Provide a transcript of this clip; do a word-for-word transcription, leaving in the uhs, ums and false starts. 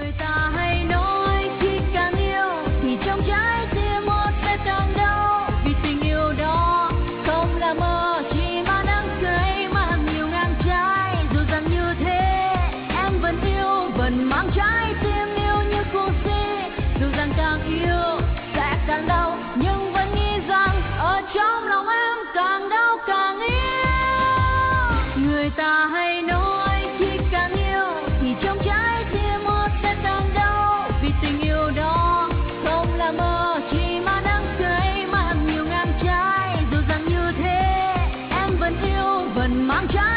người ta hay nói khi càng yêu thì trong trái tim một sẽ càng đau, vì tình yêu đó không là mơ chỉ mà nắng cười mang nhiều ngang trái. Dù rằng như thế em vẫn yêu, vẫn mang trái tim yêu như cô si. Dù rằng càng yêu sẽ càng đau, nhưng vẫn nghĩ rằng ở trong lòng em càng đau càng yêu. Người ta hay nói khi càng yêu thì trong trái tim một sẽ càng đau, vì tình yêu đó không là mơ chỉ mà nắng cười mang nhiều ngang trái. Dù rằng như thế em vẫn yêu, vẫn mang trái